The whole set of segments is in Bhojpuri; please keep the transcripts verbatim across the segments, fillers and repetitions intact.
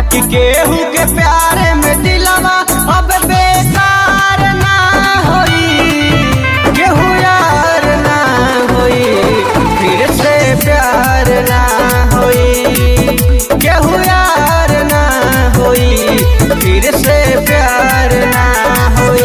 बाकी केहू के प्यारे में दिलवा अब बेकार ना होई, केहू यार ना होई, फिर से प्यार ना होई, केहू यार ना होई, फिर से प्यार ना होई।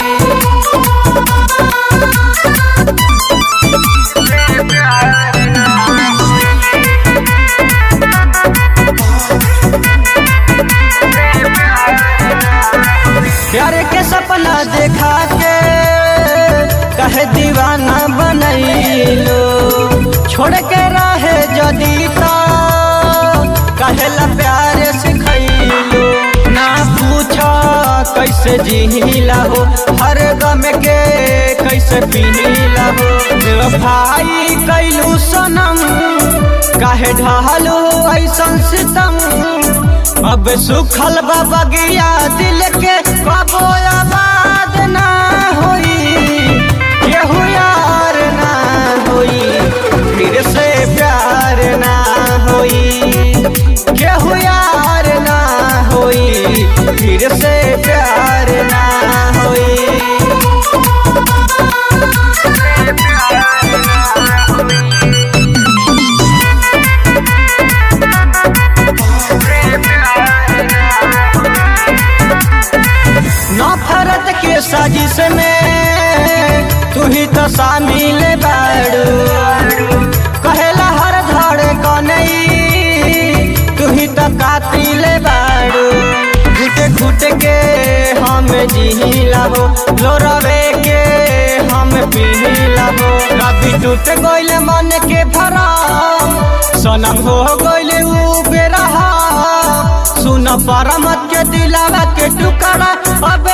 प्यार के सपना देखा के कहे दीवाना बनैलो, छोड़ के रहे जदी तो कहेला प्यार सिखैलो। ना पूछा कैसे जीला हो, हर गम के कैसे पीला हो, बेवफाई कैलू सनम काहे ढालू ऐसन सितम। अब सुखल बा बगिया दिल के कबो आबाद ना होई, केहू यार ना होई, फिर से प्यार ना होई, केहू यार ना होई, फिर से प्यार ना होई। नफरत के साजिश में तू ही तो शामिल बाड़ू, कहेला हर धड़कनई तू ही तो कातिल बाड़ू। घुट घुट के हम जीला हो, लोरवे के हम पीला हो, कभी टूट गइल मन के भरम, सनम हो गइल उ बेरहा। सुन परमत के दिलावा के टुकड़ा अब